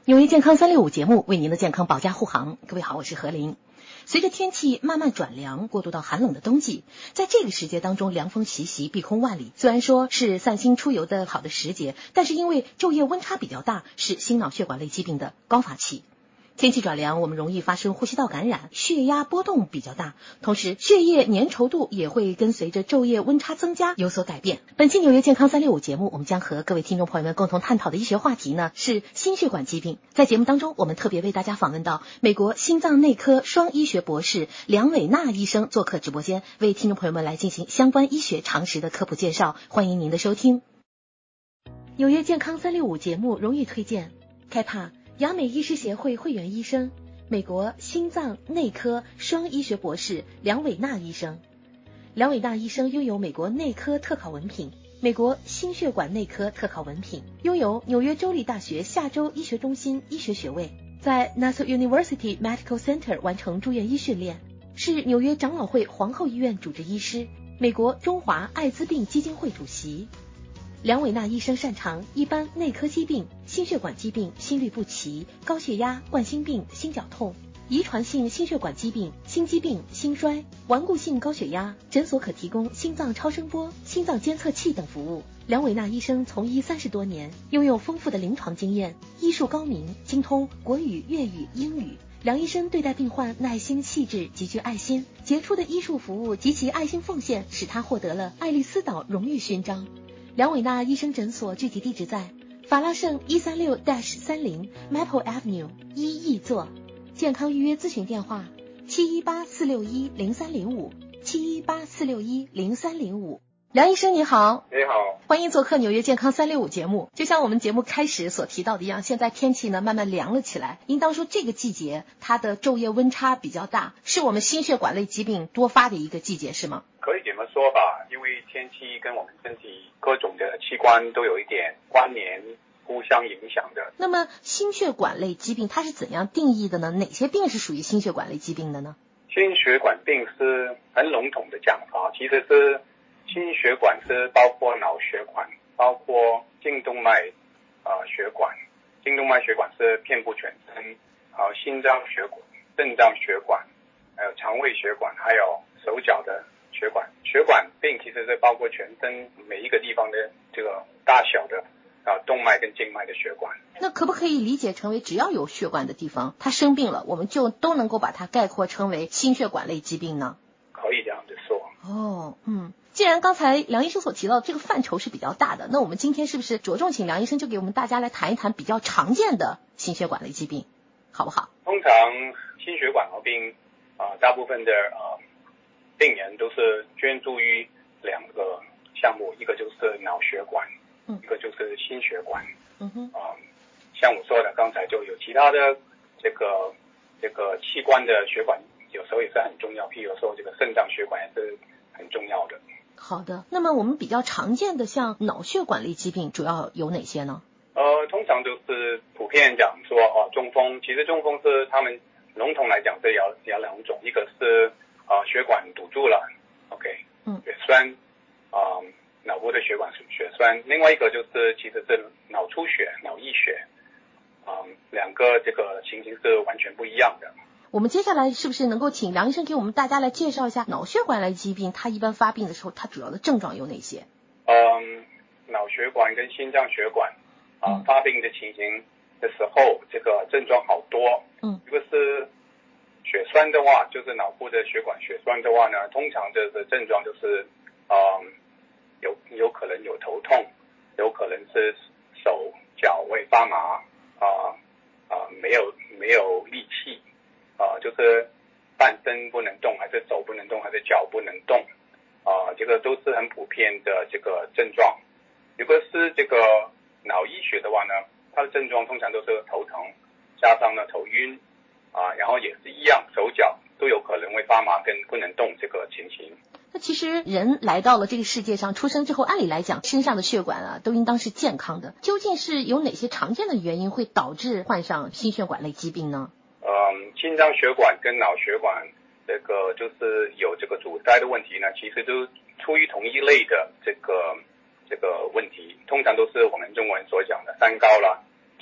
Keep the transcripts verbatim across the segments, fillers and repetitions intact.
纽约健康三六五节目为您的健康保驾护航。各位好，我是何琳。随着天气慢慢转凉，过渡到寒冷的冬季，在这个时节当中，凉风习习，碧空万里。虽然说是散心出游的好的时节，但是因为昼夜温差比较大，是心脑血管类疾病的高发期。天气转凉，我们容易发生呼吸道感染，血压波动比较大，同时血液粘稠度也会跟随着昼夜温差增加有所改变。本期纽约健康三六五节目，我们将和各位听众朋友们共同探讨的医学话题呢是心血管疾病。在节目当中，我们特别为大家访问到美国心脏内科双医学博士梁伟娜医生做客直播间，为听众朋友们来进行相关医学常识的科普介绍。欢迎您的收听。纽约健康三六五节目荣誉推荐开帕亚美医师协会会员医生，美国心脏内科双医学博士梁伟娜医生。梁伟娜医生拥有美国内科特考文凭、美国心血管内科特考文凭，拥有纽约州立大学下州医学中心医学学位，在 Nassau University Medical Center 完成住院医训练，是纽约长老会皇后医院主治医师，美国中华艾滋病基金会主席。梁伟娜医生擅长一般内科疾病、心血管疾病、心律不齐、高血压、冠心病、心绞痛、遗传性心血管疾病、心肌病、心衰、顽固性高血压。诊所可提供心脏超声波、心脏监测器等服务。梁伟娜医生从医三十多年，拥有丰富的临床经验，医术高明，精通国语、粤语、英语。梁医生对待病患耐心细致，极具爱心，杰出的医术服务及其爱心奉献使他获得了爱丽丝岛荣誉勋章。梁伟娜医生诊所具体地址在法拉盛一三六 三零 Maple Avenue 一亿座，健康预约咨询电话七一八四六一零三零五 七一八四六一零三零五。梁医生你好。 你好， 欢迎做客纽约健康三六五节目。就像我们节目开始所提到的一样，现在天气呢慢慢凉了起来，应当说这个季节它的昼夜温差比较大，是我们心血管类疾病多发的一个季节是吗？ 可以这么说吧，因为天气跟我们身体各种的器官都有一点关联，互相影响的。 那么心血管类疾病它是怎样定义的呢？哪些病是属于心血管类疾病的呢？ 心血管病是很笼统的讲法，其实是心血管是包括脑血管，包括颈动脉呃血管，颈动脉血管是遍布全身，还有心脏血管、肾脏血管，还有肠胃血管，还有手脚的血管。血管病其实是包括全身每一个地方的这个大小的啊动脉跟静脉的血管。 那可不可以理解成为只要有血管的地方它生病了，我们就都能够把它概括成为心血管类疾病呢？ 可以这样子说。 哦，嗯，既然刚才梁医生所提到这个范畴是比较大的，那我们今天是不是着重请梁医生就给我们大家来谈一谈比较常见的心血管类疾病，好不好？ 通常心血管毛病啊、呃，大部分的呃病人都是专注于两个项目，一个就是脑血管， 嗯， 一个就是心血管。 嗯哼， 啊、呃，像我说的，刚才就有其他的这个这个器官的血管，有时候也是很重要，譬如说这个肾脏血管也是很重要的。 好的，那么我们比较常见的像脑血管类疾病主要有哪些呢？ 呃，通常都是普遍讲说哦，中风，其实中风是他们笼统来讲是有有两种，一个是呃血管堵住了 ，OK， 嗯， 血栓，啊、呃，脑部的血管血栓，另外一个就是其实是脑出血、脑溢血，啊、呃，两个这个情形是完全不一样的。 我们接下来是不是能够请梁医生给我们大家来介绍一下脑血管类疾病，它一般发病的时候，它主要的症状有哪些？ 嗯，脑血管跟心脏血管啊、呃、发病的情形的时候，这个症状好多。 嗯， 如果是血栓的话，就是脑部的血管血栓的话呢，通常这个症状就是嗯有有可能有头痛，有可能是手脚会发麻啊啊、呃呃、没有没有力气。啊、呃，就是半身不能动，还是手不能动，还是脚不能动，啊、呃，这个都是很普遍的这个症状。如果是这个脑溢血的话呢，它的症状通常都是头疼，加上呢头晕，啊、呃，然后也是一样，手脚都有可能会发麻跟不能动这个情形。 那其实人来到了这个世界上，出生之后，按理来讲，身上的血管啊都应当是健康的。究竟是有哪些常见的原因会导致患上心血管类疾病呢？ 嗯，心脏血管跟脑血管这个就是有这个阻塞的问题呢，其实都出于同一类的这个这个问题，通常都是我们中国人所讲的三高啦，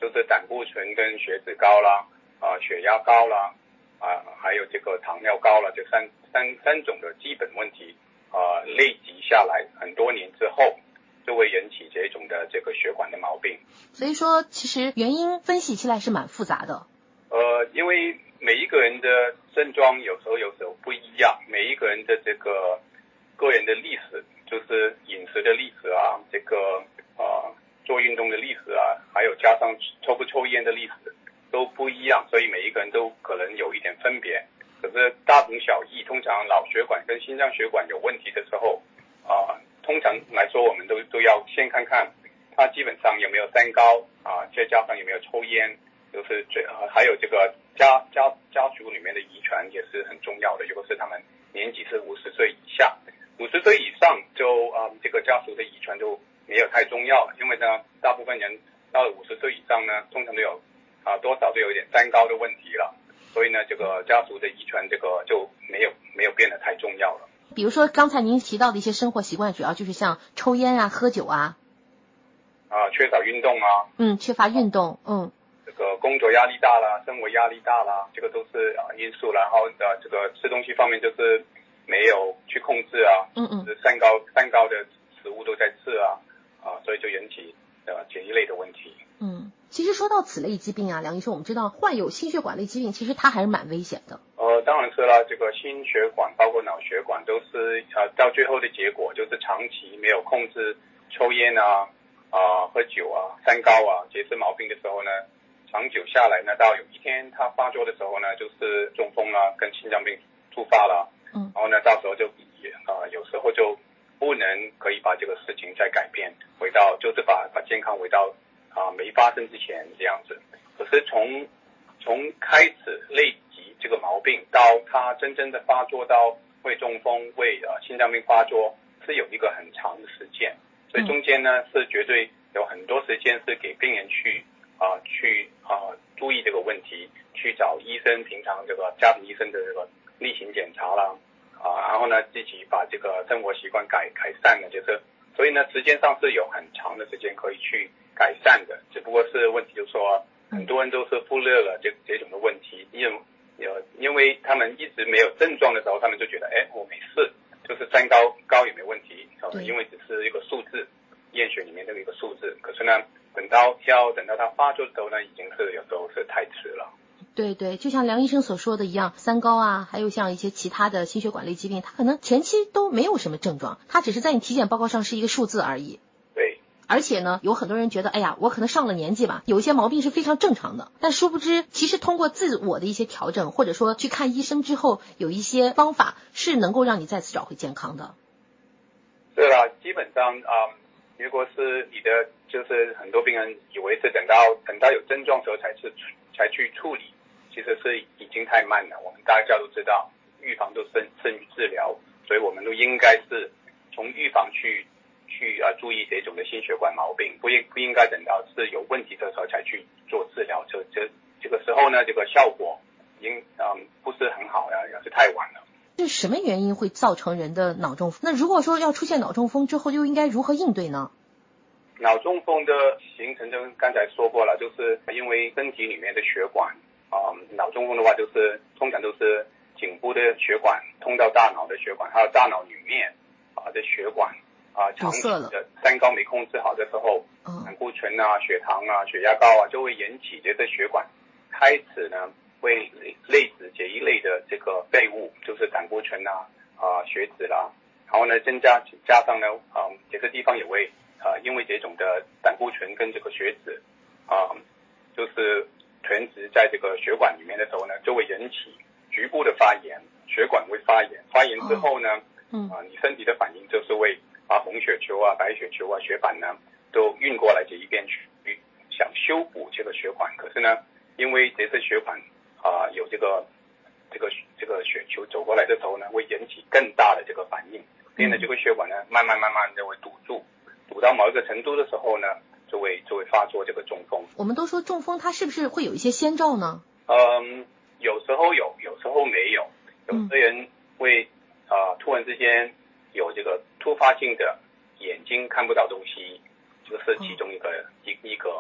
就是胆固醇跟血脂高啦，啊、呃、血压高啦，啊、呃、还有这个糖尿高了，这三三三种的基本问题啊、呃、累积下来很多年之后，就会引起这种的这个血管的毛病。 所以说其实原因分析起来是蛮复杂的。 呃，因为每一个人的症状有时候有时候不一样，每一个人的这个个人的历史，就是饮食的历史啊，这个呃做运动的历史啊，还有加上抽不抽烟的历史都不一样，所以每一个人都可能有一点分别。可是大同小异，通常脑血管跟心脏血管有问题的时候啊、呃，通常来说我们都都要先看看他基本上有没有三高啊，再加上有没有抽烟。就是最呃还有这个家家家族里面的遗传也是很重要的，如果是他们年纪是五十岁以下，五十岁以上就啊、呃、这个家族的遗传就没有太重要了，因为呢大部分人到了五十岁以上呢，通常都有啊、呃、多少都有一点三高的问题了，所以呢这个家族的遗传这个就没有没有变得太重要了。 比如说刚才您提到的一些生活习惯，主要就是像抽烟啊、喝酒啊， 啊、呃、缺少运动啊， 嗯，缺乏运动，嗯。 这个工作压力大啦，生活压力大啦，这个都是啊因素。然后呃这个吃东西方面就是没有去控制啊， 嗯嗯， 就是三高三高的食物都在吃啊，啊所以就引起呃这一类的问题。 嗯，其实说到此类疾病啊，梁医生，我们知道患有心血管类疾病，其实它还是蛮危险的。 呃，当然是了，这个心血管包括脑血管都是呃到最后的结果就是长期没有控制抽烟啊啊、呃、喝酒啊三高啊这些毛病的时候呢。长久下来呢，到有一天它发作的时候呢，就是中风啦，跟心脏病突发了， 嗯， 然后呢，到时候就也啊、呃，有时候就不能可以把这个事情再改变，回到就是把把健康回到啊、呃、没发生之前这样子。可是从从开始累积这个毛病到它真正的发作到会中风、会呃心脏病发作，是有一个很长的时间，所以中间呢是绝对有很多时间是给病人去。啊，去啊注意这个问题，去找医生，平常这个家庭医生的这个例行检查啦，啊，然后呢自己把这个生活习惯改改善了，就是所以呢时间上是有很长的时间可以去改善的，只不过是问题就是说很多人都是忽略了这这种的问题，因为因为他们一直没有症状的时候，他们就觉得哎我没事，就是三高高也没问题，呃、因为只是一个数字，验血里面的一个数字，可是呢。等到要等到它发作的时候呢，已经是有时候是太迟了。 对对，就像梁医生所说的一样，三高啊，还有像一些其他的心血管类疾病，它可能前期都没有什么症状，它只是在你体检报告上是一个数字而已。 对。 而且呢，有很多人觉得，哎呀，我可能上了年纪吧，有一些毛病是非常正常的，但殊不知，其实通过自我的一些调整，或者说去看医生之后，有一些方法是能够让你再次找回健康的。 对了，基本上啊。嗯如果是你的，就是很多病人以为是等到等到有症状的时候才是才去处理，其实是已经太慢了。我们大家都知道，预防都胜胜于治疗，所以我们都应该是从预防去去啊注意这种的心血管毛病，不应不应该等到是有问题的时候才去做治疗。这这这个时候呢，这个效果已经嗯不是很好呀，也是太晚了。 是什么原因会造成人的脑中风？那如果说要出现脑中风之后，又应该如何应对呢？ 脑中风的形成就刚才说过了，就是因为身体里面的血管啊、呃，脑中风的话就是通常都是颈部的血管通到大脑的血管，还有大脑里面啊的血管啊、呃，长期的三高没控制好的时候，胆固醇啊、血糖啊、血压高啊，就会引起这个血管开始呢会类似这一类的这个废物，就是胆固醇啊、啊、呃、血脂啦、啊，然后呢增加加上呢啊、呃、这个地方也会。啊、呃，因为这种的胆固醇跟这个血脂啊、呃，就是囤积在这个血管里面的时候呢，就会引起局部的发炎，血管会发炎，发炎之后呢，啊、 嗯呃，你身体的反应就是会把红血球啊、白血球啊、血板呢都运过来这一边去，想修补这个血管，可是呢，因为这些血管啊、呃、有这个这个这个血球走过来的时候呢，会引起更大的这个反应，变得这个血管呢慢慢慢慢的会堵住。堵到某一个程度的时候呢，就会就会发作这个中风。 我们都说中风，它是不是会有一些先兆呢？ 嗯，有时候有，有时候没有。有的人会啊、呃，突然之间有这个突发性的眼睛看不到东西，这个是其中一个、嗯、一一个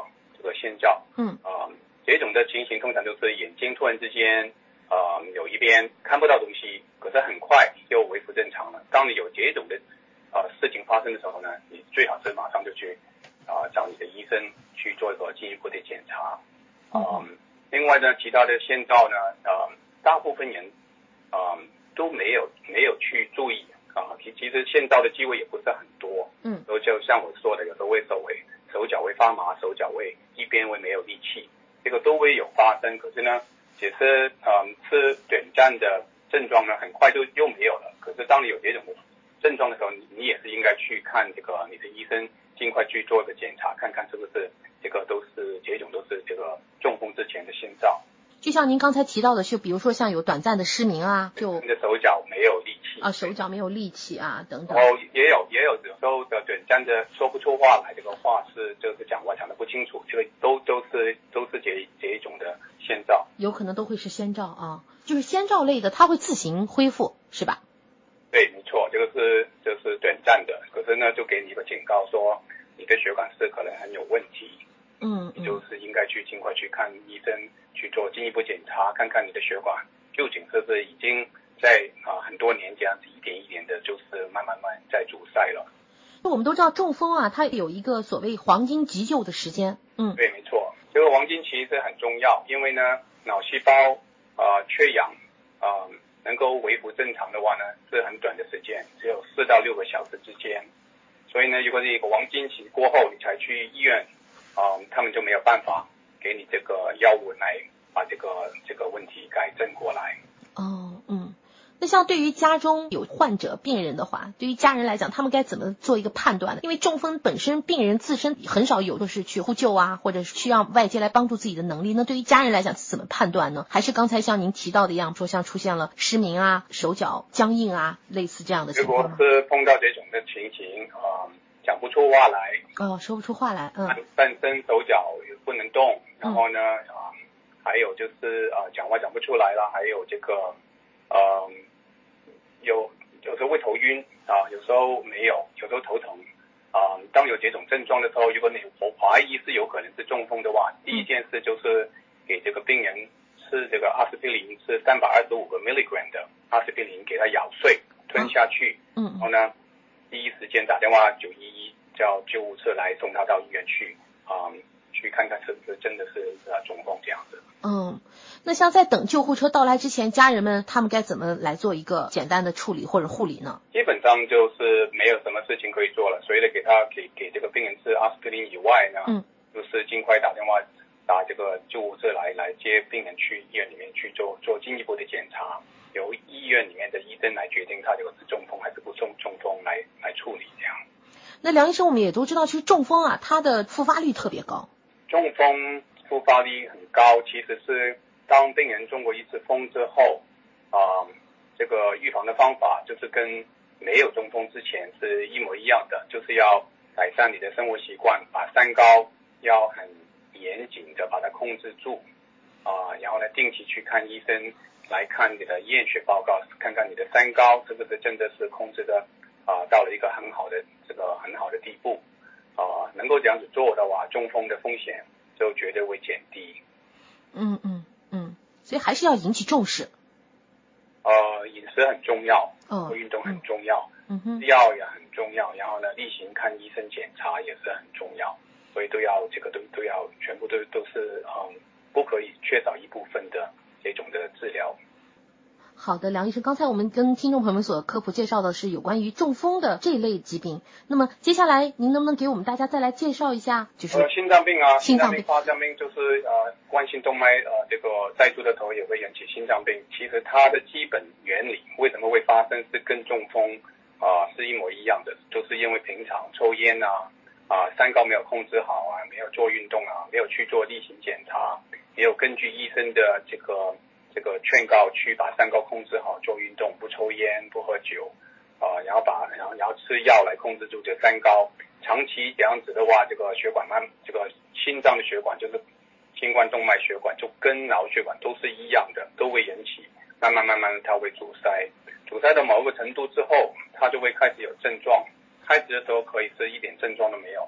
这个先兆。 嗯， 啊、呃，这种的情形通常就是眼睛突然之间，呃，有一边看不到东西，可是很快又恢复正常了。当你有这种的呃事情发生的时候呢，你最好是马上就去啊、呃、找你的医生去做一个进一步的检查。啊、呃，另外呢，其他的先兆呢，呃，大部分人啊、呃、都没有没有去注意。啊，其其实现到的机会也不是很多， 嗯， 都就像我说的，有时候会手会手脚会发麻，手脚会一边会没有力气，这个都会有发生。可是呢，其实嗯是短暂的症状呢，很快就又没有了。可是当你有这种症状的时候，你你也是应该去看这个你的医生，尽快去做个检查，看看是不是这个都是这种都是这个中风之前的先兆。 就像您刚才提到的，就比如说像有短暂的失明啊，就你的手脚没有力气啊，手脚没有力气啊，等等。 然后也有也有有时候的短暂的说不出话来，这个话是就是讲话讲得不清楚，这个都都是都是这这一种的先兆， 有可能都会是先兆啊，就是先兆类的，它会自行恢复，是吧？ 对，没错，这个是就是短暂的，可是呢就给你一个警告说你的血管是可能很有问题。 嗯， 你就是应该去尽快去看医生，去做进一步检查，看看你的血管究竟是不是已经在啊很多年这样子一点一点的，就是慢慢慢在阻塞了。 我们都知道中风啊，它有一个所谓黄金急救的时间。嗯， 对，没错，这个黄金期是很重要，因为呢脑细胞啊、呃、缺氧啊、呃、能够恢复正常的话呢是很短的时间，只有四到六个小时之间。所以呢，如果是一个黄金期过后你才去医院。啊、呃，他们就没有办法给你这个药物来把这个这个问题改正过来。 哦，嗯，那像对于家中有患者病人的话，对于家人来讲，他们该怎么做一个判断呢？因为中风本身病人自身很少有就是去呼救啊，或者是需要外界来帮助自己的能力。那对于家人来讲怎么判断呢？还是刚才像您提到的一样，说像出现了失明啊、手脚僵硬啊，类似这样的情况吗？ 如果是碰到这种的情形啊。呃讲不出话来， 哦，说不出话来，嗯， 半身手脚也不能动，然后呢，啊、嗯，还有就是啊、呃，讲话讲不出来了，还有这个，呃，有有时候会头晕啊，有时候没有，有时候头疼啊、呃。当有这种症状的时候，如果你怀疑是有可能是中风的话，第一件事就是给这个病人吃这个阿司匹林，是三百二十五个 milligram 的阿司匹林，给他咬碎吞下去， 嗯， 然后呢。第一时间打电话九一一叫救护车来送他到医院去，啊、嗯，去看看是不是真的是呃中风这样子。 嗯，那像在等救护车到来之前，家人们他们该怎么来做一个简单的处理或者护理呢？ 基本上就是没有什么事情可以做了，所以呢，给他给给这个病人吃阿司匹林以外呢， 嗯， 就是尽快打电话打这个救护车来来接病人去医院里面去做做进一步的检查。由医院里面的医生来决定他这个是中风还是不中中风来来处理这样。 那梁医生，我们也都知道，其实中风啊，它的复发率特别高。 中风复发率很高，其实是当病人中过一次风之后，啊、呃，这个预防的方法就是跟没有中风之前是一模一样的，就是要改善你的生活习惯，把三高要很严谨的把它控制住，啊、呃，然后呢，定期去看医生。来看你的验血报告，看看你的三高是不是真的是控制的啊、呃，到了一个很好的这个很好的地步啊、呃，能够这样子做的话，中风的风险就绝对会减低。 嗯嗯嗯，所以还是要引起重视。 呃，饮食很重要， 哦， 运动很重要， 嗯哼， 药也很重要，然后呢，例行看医生检查也是很重要，所以都要这个都都要全部都都是嗯，不可以缺少一部分的。这种的治疗。 好的，梁医生，刚才我们跟听众朋友们所科普介绍的是有关于中风的这一类疾病。那么接下来您能不能给我们大家再来介绍一下，就是呃心脏病啊， 心脏病、 发脏病就是呃冠心动脉呃这个塞住的头也会引起心脏病。其实它的基本原理为什么会发生是跟中风啊、呃、是一模一样的，就是因为平常抽烟啊啊、呃、三高没有控制好啊，没有做运动啊，没有去做例行检查。也有根据医生的这个这个劝告去把三高控制好，做运动，不抽烟，不喝酒，啊、呃，然后把然后然后吃药来控制住这三高。长期这样子的话，这个血管慢，这个心脏的血管就是心冠动脉血管，就跟脑血管都是一样的，都会引起，慢慢慢慢它会阻塞，阻塞到某个程度之后，它就会开始有症状。开始的时候可以是一点症状都没有，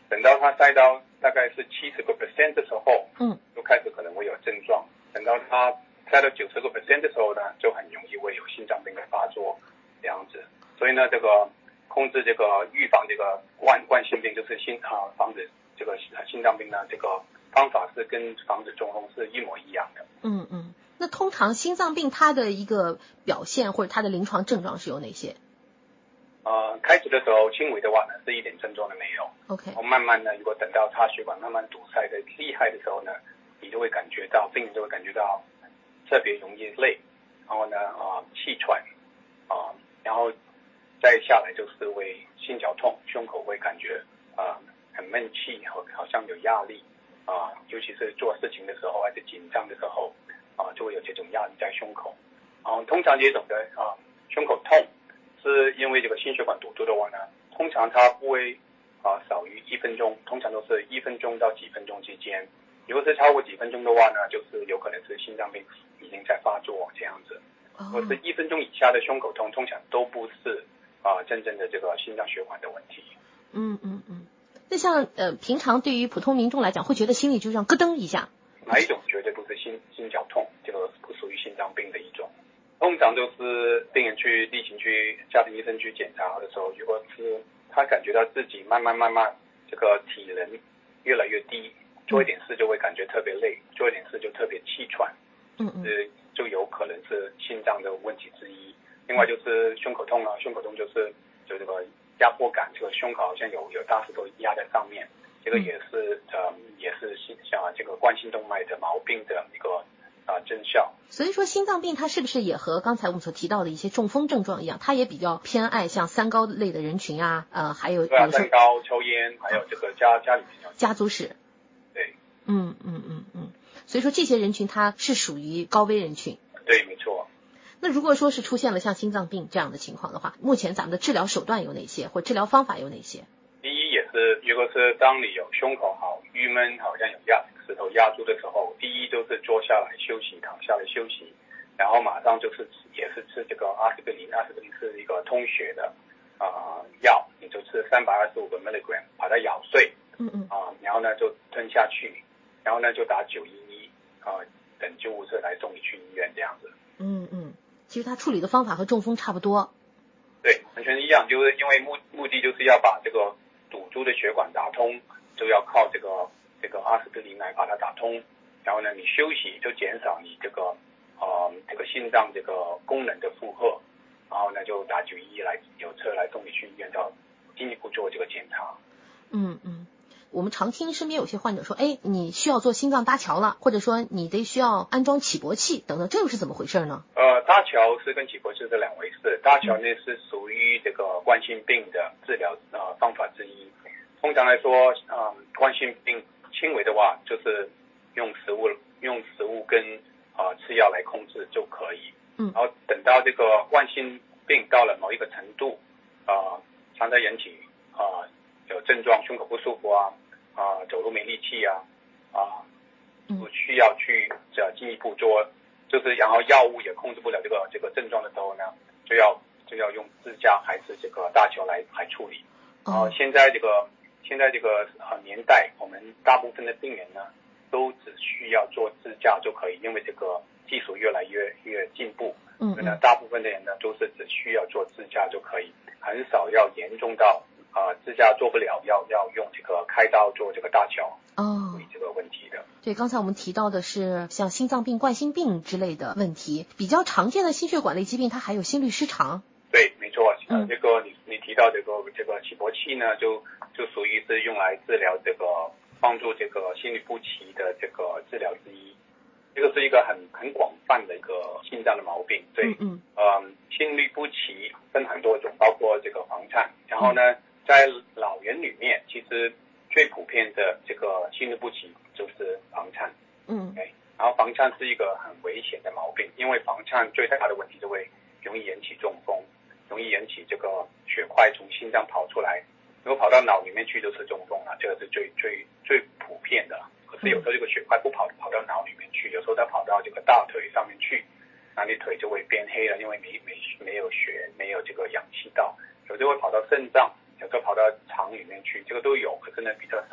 等到它塞到大概是七十个 percent 的时候， 嗯， 就开始可能会有症状。等到它塞到九十个 percent 的时候呢，就很容易会有心脏病的发作这样子。所以呢，这个控制这个预防这个冠冠心病，就是心啊防止这个心脏病呢，这个方法是跟防止中风是一模一样的。 嗯嗯，那通常心脏病它的一个表现或者它的临床症状是有哪些？ 呃，开始的时候轻微的话呢，是一点症状都没有。 OK。 然后慢慢呢，如果等到它血管慢慢堵塞的厉害的时候呢，你就会感觉到病人就会感觉到特别容易累，然后呢啊、呃、气喘啊、呃，然后再下来就是会心绞痛，胸口会感觉啊、呃、很闷气，好好像有压力啊、呃，尤其是做事情的时候还是紧张的时候啊、呃，就会有这种压力在胸口。然后通常这种的啊、呃、胸口痛是因为这个心血管堵住的话呢，通常它不会啊、呃、少于一分钟，通常都是一分钟到几分钟之间。如果是超过几分钟的话呢，就是有可能是心脏病已经在发作这样子。如果是一分钟以下的胸口痛，通常都不是啊、呃、真正的这个心脏血管的问题。 嗯嗯嗯。那像呃平常对于普通民众来讲，会觉得心里就这样咯噔一下。 哪一种绝对不是心心绞痛，这个不属于心脏病的一种。通常都是病人去例行去家庭医生去检查的时候，如果是他感觉到自己慢慢慢慢这个体能越来越低，做一点事就会感觉特别累，做一点事就特别气喘， 嗯嗯， 是就有可能是心脏的问题之一。另外就是胸口痛啊，胸口痛就是就这个压迫感，这个胸口好像有有大石头压在上面，这个也是呃也是心像这个冠心动脉的毛病的一个啊、呃、征兆。 所以说心脏病它是不是也和刚才我们所提到的一些中风症状一样，它也比较偏爱像三高类的人群啊，呃，还有比对啊， 如说三高、抽烟，还有这个家家里面有家族史。 对， 嗯嗯嗯嗯，所以说这些人群它是属于高危人群。 对，没错。 那如果说是出现了像心脏病这样的情况的话，目前咱们的治疗手段有哪些，或治疗方法有哪些？ 第一也是，如果是当你有胸口好郁闷，好像有压石头压住的时候，第一就是坐下来休息，躺下来休息，然后马上就是也是吃这个阿司匹林，阿司匹林是一个通血的啊、呃、药，你就吃三百二十五个 milligram， 把它咬碎， 嗯嗯啊、呃，然后呢就吞下去，然后呢就打九一一啊，等救护车来送你去医院这样子。 嗯嗯，其实它处理的方法和中风差不多。 对，完全一样，就是因为目目的就是要把这个堵住的血管打通，就要靠这个这个阿司匹林来把它打通。然后呢，你休息就减少你这个呃这个心脏这个功能的负荷，然后呢就打九一一来有车来送你去医院，要进一步做这个检查。 嗯嗯。我们常听身边有些患者说，哎，你需要做心脏搭桥了，或者说你得需要安装起搏器等等，这又是怎么回事呢？ 呃，搭桥是跟起搏器是两回事。搭桥呢是属于这个冠心病的治疗呃方法之一。通常来说，嗯、呃，冠心病轻微的话，就是用食物用食物跟呃吃药来控制就可以。 嗯。 然后等到这个冠心病到了某一个程度，呃，常常引起啊、呃、有症状，胸口不舒服啊啊、呃、走路没力气啊啊，不、呃、需要去呃进一步做。就是然后药物也控制不了这个这个症状的时候呢，就要就要用支架还是这个搭桥来来处理。然后现在这个现在这个呃年代，我们大部分的病人呢，都只需要做支架就可以，因为这个技术越来越越进步。 嗯所以呢，大部分的人呢都是只需要做支架就可以，很少要严重到啊、呃、支架做不了，要要用这个开刀做这个搭桥。 哦， 处理这个问题的。 对，刚才我们提到的是像心脏病、冠心病之类的问题，比较常见的心血管类疾病，它还有心律失常。 对，没错。 嗯， 这个你你提到这个这个起搏器呢，就就属于是用来治疗这个帮助这个心律不齐的这个治疗之一。这个是一个很很广泛的一个心脏的毛病。对， 嗯嗯， 呃，心律不齐分很多种，包括这个房颤。然后呢，在老人里面，其实最普遍的这个心律不齐就是房颤。 嗯， 对，然后房颤是一个很危险的毛病，因为房颤最大的问题就会容易引起中风，容易引起这个血块从心脏跑出来，如果跑到脑里面去就是中风了，这个是最最最普遍的。可是有时候这个血块不跑跑到脑里面去，有时候它跑到这个大腿上面去，那你腿就会变黑了，因为没没没有血，没有这个氧气道。有时候会跑到肾脏，有时候跑到肠里面去，这个都有，可是呢比较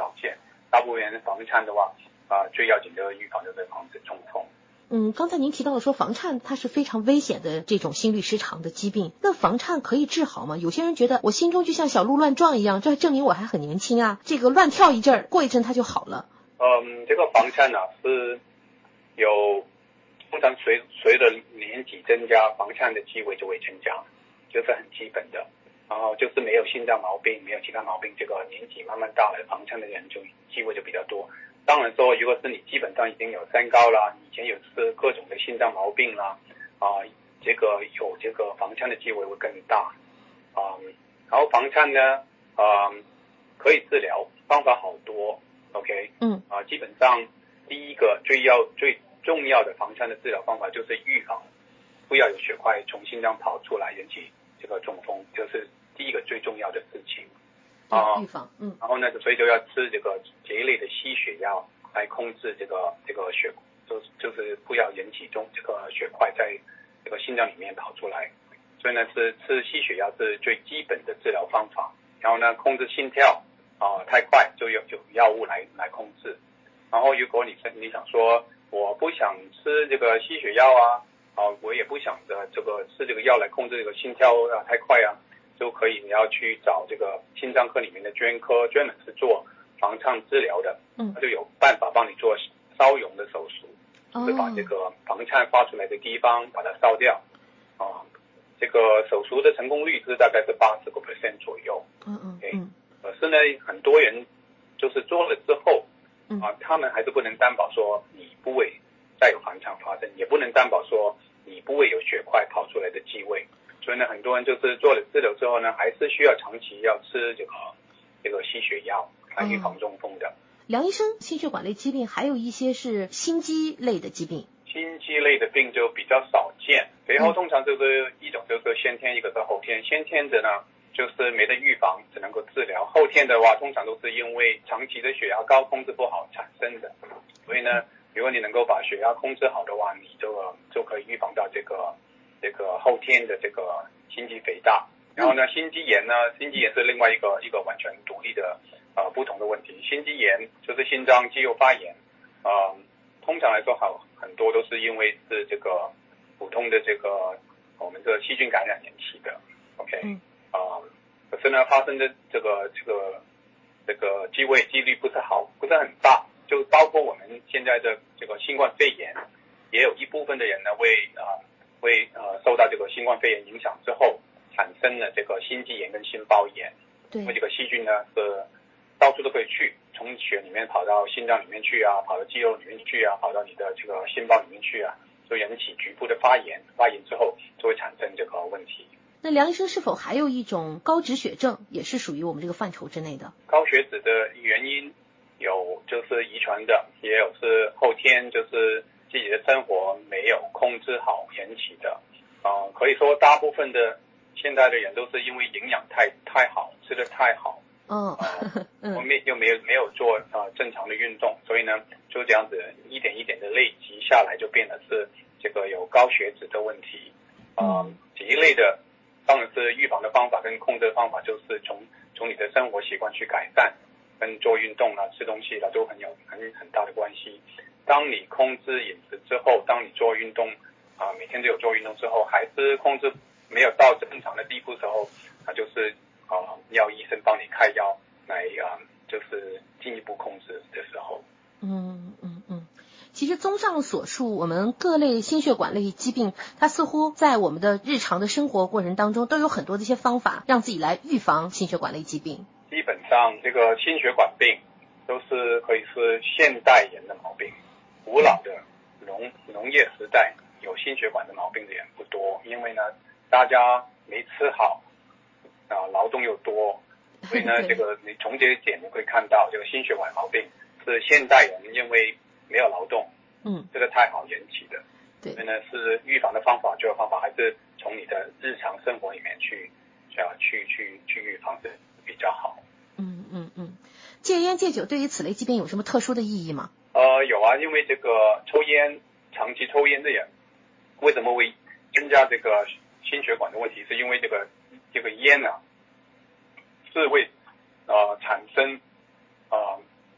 颤的话，啊、呃，最要紧的预防就是防止中风。 嗯，刚才您提到了说房颤它是非常危险的这种心律失常的疾病，那房颤可以治好吗？有些人觉得我心中就像小鹿乱撞一样，这证明我还很年轻啊，这个乱跳一阵儿，过一阵它就好了。 嗯，这个房颤呢、啊、是有通常随随着年纪增加，房颤的机会就会增加，就是很基本的。然后就是没有心脏毛病，没有其他毛病，这个年纪慢慢大了，房颤的人就机会就比较多。当然说，如果是你基本上已经有三高啦，以前有是各种的心脏毛病啦，啊、呃，这个有这个房颤的机会会更大。啊、嗯，然后房颤呢，啊、呃，可以治疗，方法好多。OK， 嗯， 啊、呃，基本上第一个最要最重要的房颤的治疗方法就是预防，不要有血块从心脏跑出来引起这个中风，就是第一个最重要的事情。 啊，预防，嗯， 然后呢，所以就要吃这个这一类的吸血药来控制这个这个血，就就是不要引起中这个血块在这个心脏里面跑出来。所以呢，是吃吸血药是最基本的治疗方法。然后呢，控制心跳啊、呃、太快就有有药物来来控制。然后如果你你想说我不想吃这个吸血药啊，啊、呃、我也不想着这个吃这个药来控制这个心跳啊太快啊。就可以，你要去找这个心脏科里面的专科，专门是做房颤治疗的， 嗯， 他就有办法帮你做烧溶的手术，就是把这个房颤发出来的地方把它烧掉，啊，这个手术的成功率是大概是八十个 percent 左右， 嗯嗯嗯， 可是呢，很多人就是做了之后， 嗯啊，他们还是不能担保说你不会再有房颤发生，也不能担保说你不会有血块跑出来的机会。所以呢，很多人就是做了治疗之后呢，还是需要长期要吃这个这个吸血药来预防中风的。 嗯、梁医生，心血管类疾病还有一些是心肌类的疾病。 心肌类的病就比较少见，肥厚通常就是一种就是先天，一个是后天。先天的呢，就是没得预防，只能够治疗；后天的话，通常都是因为长期的血压高控制不好产生的。所以呢，如果你能够把血压控制好的话，你就就可以预防到这个。这个后天的这个心肌肥大，然后呢，心肌炎呢，心肌炎是另外一个一个完全独立的呃不同的问题。心肌炎就是心脏肌肉发炎，呃，通常来说好很多都是因为是这个普通的这个我们的细菌感染引起的 ，OK， 嗯， 啊、呃，可是呢，发生的这个这个这个机会几率不是好，不是很大，就包括我们现在的这个新冠肺炎，也有一部分的人呢会啊。呃会呃受到这个新冠肺炎影响之后，产生了这个心肌炎跟心包炎。 对， 因为这个细菌呢是到处都可以去，从血里面跑到心脏里面去啊，跑到肌肉里面去啊，跑到你的这个心包里面去啊，就引起局部的发炎。发炎之后就会产生这个问题。 那梁医生是否还有一种高脂血症，也是属于我们这个范畴之内的？ 高血脂的原因有就是遗传的，也有是后天就是自己的生活没有控制好引起的，啊、呃，可以说大部分的现在的人都是因为营养太太好，吃得太好， 哦， 嗯，后面又没有没有做啊、呃、正常的运动，所以呢就这样子一点一点的累积下来，就变得是这个有高血脂的问题，啊、呃，这一类的当然是预防的方法跟控制的方法，就是从从你的生活习惯去改善。跟做运动啊、吃东西啦都很有很很大的关系。当你控制饮食之后，当你做运动啊、呃，每天都有做运动之后，还是控制没有到正常的地步时候，那、啊、就是啊、呃，要医生帮你开药来啊、呃，就是进一步控制的时候。 嗯嗯嗯。其实综上所述，我们各类心血管类疾病，它似乎在我们的日常的生活过程当中，都有很多的一些方法，让自己来预防心血管类疾病。 基本上这个心血管病都是可以是现代人的毛病，古老的农农业时代有心血管的毛病的人不多，因为呢大家没吃好啊，劳动又多，所以呢这个你从这一点你会看到这个心血管毛病是现代人因为没有劳动， 嗯， 这个太好引起的， 对， 所以呢是预防的方法，最好方法还是从你的日常生活里面去啊去去去预防的比较好。 嗯嗯嗯，戒烟戒酒对于此类疾病有什么特殊的意义吗？ 呃，有啊，因为这个抽烟，长期抽烟的人，为什么会增加这个心血管的问题？是因为这个这个烟啊，是会呃产生呃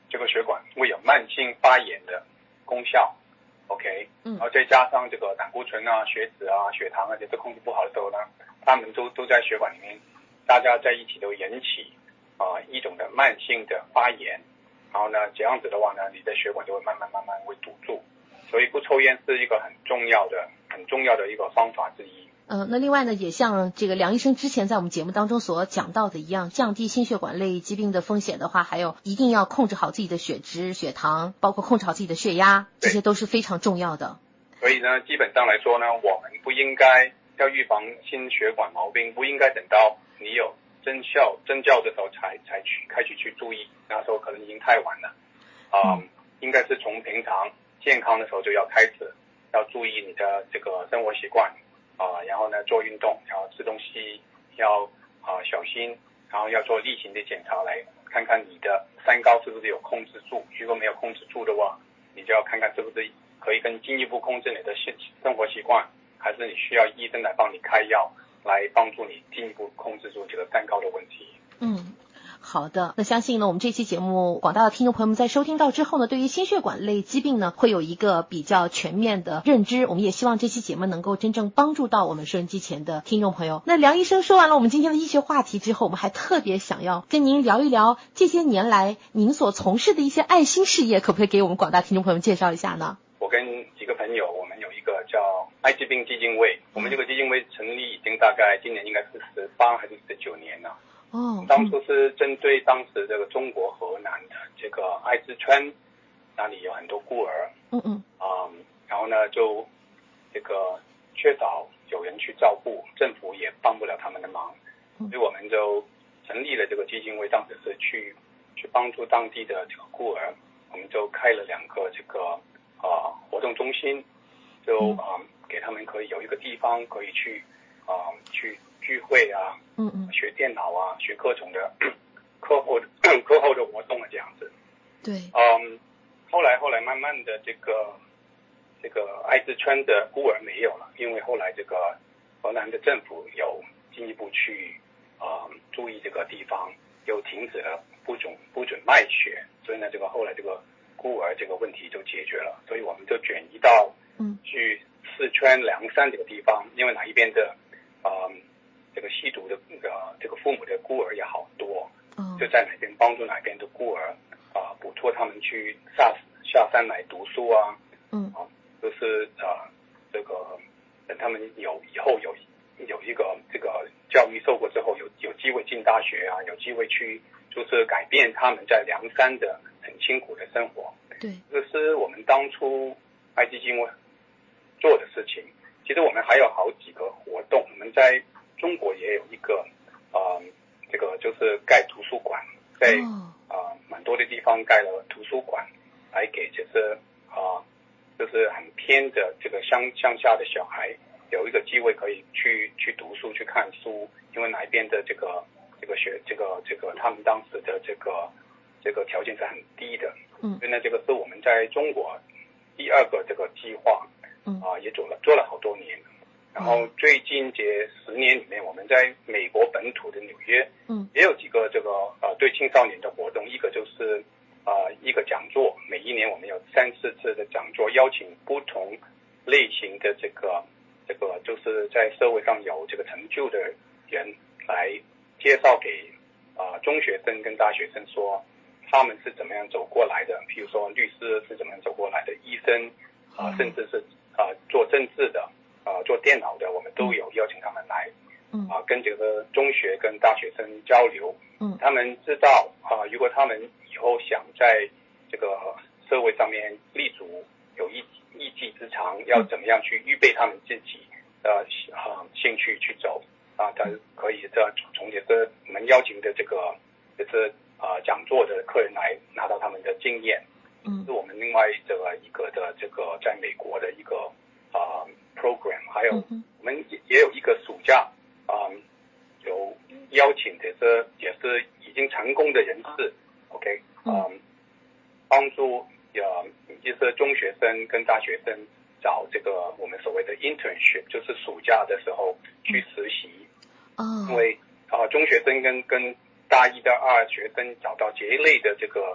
这个血管会有慢性发炎的功效 ，OK， 嗯， 然后再加上这个胆固醇啊、血脂啊、血糖啊这些控制不好的时候呢，他们都都在血管里面，大家在一起都引起啊、呃、一种的慢性的发炎，然后呢这样子的话呢，你的血管就会慢慢慢慢会堵住，所以不抽烟是一个很重要的很重要的一个方法之一。 呃，那另外呢，也像这个梁医生之前在我们节目当中所讲到的一样，降低心血管类疾病的风险的话，还有一定要控制好自己的血脂、血糖，包括控制好自己的血压，这些都是非常重要的。 所以呢，基本上来说呢，我们不应该要预防心血管毛病，不应该等到你有征兆征兆的时候才才去开始去注意，那时候可能已经太晚了。啊、嗯，应该是从平常健康的时候就要开始，要注意你的这个生活习惯。啊，然后呢，做运动，然后吃东西要啊小心，然后要做例行的检查，来看看你的三高是不是有控制住。如果没有控制住的话，你就要看看是不是可以更进一步控制你的生活习惯，还是你需要医生来帮你开药，来帮助你进一步控制住这个三高的问题。 嗯。好的，那相信呢，我们这期节目广大的听众朋友们在收听到之后呢，对于心血管类疾病呢，会有一个比较全面的认知。我们也希望这期节目能够真正帮助到我们收音机前的听众朋友。那梁医生说完了我们今天的医学话题之后，我们还特别想要跟您聊一聊这些年来您所从事的一些爱心事业，可不可以给我们广大听众朋友们介绍一下呢？ 我跟几个朋友，我们有一个叫艾滋病基金会，我们这个基金会成立已经大概今年应该是十八还是十九年了。 哦， 当初是针对当时这个中国河南的这个艾滋村，那里有很多孤儿， 嗯嗯， 啊、嗯，然后呢就这个缺少有人去照顾，政府也帮不了他们的忙，所以我们就成立了这个基金会，当时是去去帮助当地的这个孤儿，我们就开了两个这个啊、呃、活动中心，就啊、呃、给他们可以有一个地方可以去啊、呃、去聚会啊。 嗯嗯， 学电脑啊，学各种的课后的课后的活动啊，这样子。 对。 嗯，后来后来慢慢的这个这个艾滋村的孤儿没有了，因为后来这个河南的政府有进一步去啊、呃、注意这个地方，又停止了不准不准卖血，所以呢，这个后来这个孤儿这个问题就解决了，所以我们就转移到嗯去四川凉山这个地方，因为哪一边的啊。呃这个吸毒的呃，这个父母的孤儿也好多，就在哪边帮助哪边的孤儿啊，补托他们去下下山来读书啊，嗯，啊，就是啊，这个等他们有以后有有一个这个教育受过之后，有有机会进大学啊，有机会去就是改变他们在凉山的很辛苦的生活。 对， 这是我们当初爱基金会做的事情。其实我们还有好几个活动，我们在中国也有一个，呃，这个就是盖图书馆，在啊、呃、蛮多的地方盖了图书馆，来给就是啊、呃、就是很偏的这个乡乡下的小孩有一个机会可以去去读书去看书，因为哪边的这个这个学这个这个他们当时的这个这个条件是很低的，嗯，所以呢这个是我们在中国第二个这个计划，嗯啊、呃、也做了做了好多年。然后最近这十年里面，我们在美国本土的纽约，嗯，也有几个这个呃对青少年的活动，一个就是呃一个讲座，每一年我们有三四次的讲座，邀请不同类型的这个这个就是在社会上有这个成就的人来介绍给啊、呃、中学生跟大学生说他们是怎么样走过来的，譬如说律师是怎么样走过来的，医生啊、呃、甚至是啊、呃、做政治的。啊，做电脑的，我们都有邀请他们来，嗯，啊，跟这个中学跟大学生交流，嗯，他们知道啊，如果他们以后想在这个社会上面立足，有一一技之长，要怎么样去预备他们自己的啊兴趣去走啊，他可以这从这个我们邀请的这个就是啊讲座的客人来拿到他们的经验，嗯，是我们另外这个一个的这个在美国的一个啊。program 还有我们也有一个暑假啊、嗯，有邀请的这也是已经成功的人士 ，OK， 嗯，帮助呃一些中学生跟大学生找这个我们所谓的 internship， 就是暑假的时候去实习。哦，因为啊、呃、中学生跟跟大一到二学生找到这一类的这个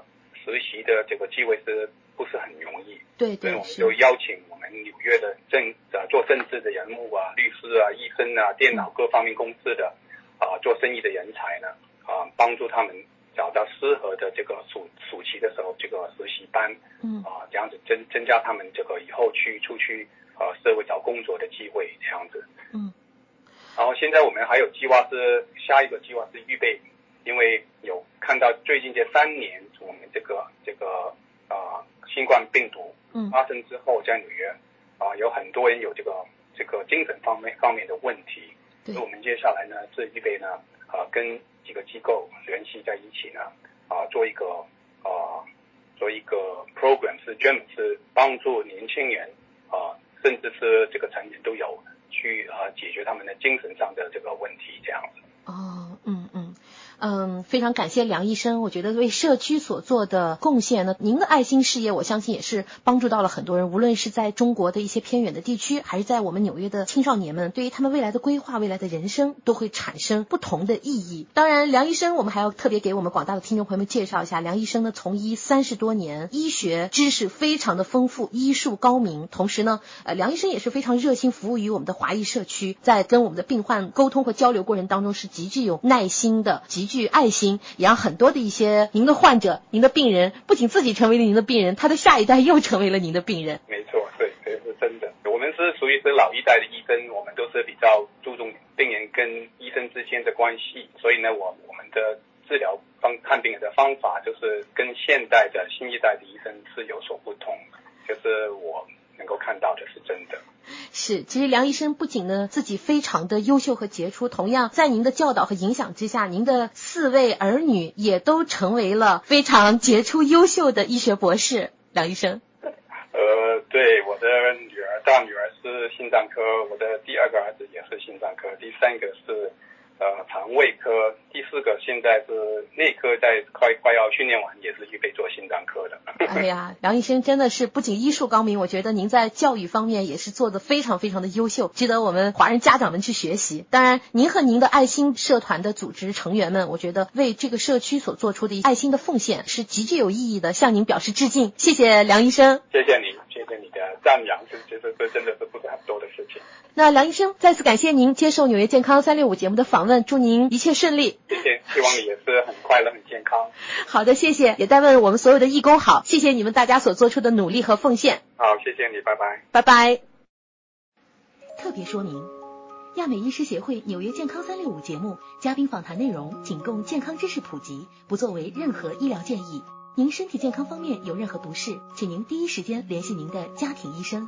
实习的这个机会是不是很容易？ 对对， 所以我们就邀请我们纽约的政呃做政治的人物啊、律师啊、医生啊、电脑各方面公司的啊、呃、做生意的人才呢啊、呃，帮助他们找到适合的这个暑暑期的时候这个实习班， 嗯啊、呃、这样子增增加他们这个以后去出去呃社会找工作的机会这样子。 嗯。 然后现在我们还有计划是下一个计划是预备，因为有看到最近这三年我们这个这个啊、呃、新冠病毒发生之后，在纽约啊、呃、有很多人有这个这个精神方面方面的问题，所以我们接下来呢是预备呢啊、呃、跟几个机构联系在一起呢啊、呃、做一个啊、呃、做一个 program 是专门是帮助年轻人啊、呃、甚至是这个成人都有。去啊、呃、解决他们的精神上的这个问题，这样子。 哦，嗯嗯。嗯，非常感谢梁医生，我觉得为社区所做的贡献呢，您的爱心事业我相信也是帮助到了很多人，无论是在中国的一些偏远的地区，还是在我们纽约的青少年们，对于他们未来的规划、未来的人生都会产生不同的意义。当然，梁医生我们还要特别给我们广大的听众朋友们介绍一下，梁医生呢从医三十多年，医学知识非常的丰富，医术高明，同时呢，呃，梁医生也是非常热心服务于我们的华裔社区，在跟我们的病患沟通和交流过程当中是极具有耐心的，极具爱心，也让很多的一些您的患者、您的病人，不仅自己成为了您的病人，他的下一代又成为了您的病人。 没错，对，这是真的。我们是属于是老一代的医生，我们都是比较注重病人跟医生之间的关系，所以呢，我我们的治疗方看病人的方法就是跟现代的新一代的医生是有所不同的，就是我能够看到的是真的。 是，其实梁医生不仅呢自己非常的优秀和杰出，同样在您的教导和影响之下，您的四位儿女也都成为了非常杰出优秀的医学博士。梁医生， 呃，对，我的女儿大女儿是心脏科，我的第二个儿子也是心脏科，第三个是呃肠胃科，第四个现在是内科，在快快要训练完，也是预备做心脏科的。 哎呀，梁医生真的是不仅医术高明，我觉得您在教育方面也是做得非常非常的优秀，值得我们华人家长们去学习。当然，您和您的爱心社团的组织成员们，我觉得为这个社区所做出的爱心的奉献是极具有意义的，向您表示致敬。谢谢梁医生。 谢谢你，谢谢你的赞扬，这这这真的是不是很多的事情。 那梁医生再次感谢您接受纽约健康三六五节目的访问，祝您一切顺利。 谢谢，希望你也是很快乐很健康。 好的，谢谢，也代问我们所有的义工好，谢谢你们大家所做出的努力和奉献。 好，谢谢你，拜拜。 拜拜。特别说明，亚美医师协会纽约健康三六五节目嘉宾访谈内容仅供健康知识普及，不作为任何医疗建议。您身体健康方面有任何不适，请您第一时间联系您的家庭医生。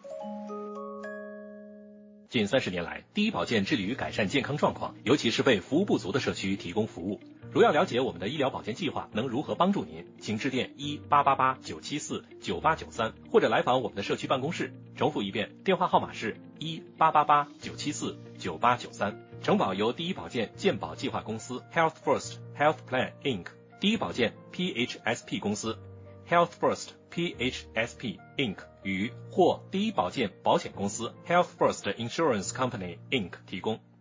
近三十年来，第一保健致力于改善健康状况，尤其是为服务不足的社区提供服务。如要了解我们的医疗保健计划能如何帮助您，请致电一八八八九七四九八九三，或者来访我们的社区办公室。重复一遍，电话号码是一八八八九七四九八九三。承保由第一保健健保计划公司 Health First Health Plan Incorporated 第一保健 P H S P 公司 Health First P H S P Incorporated 与或第一保健保险公司 Health First Insurance Company Incorporated 提供。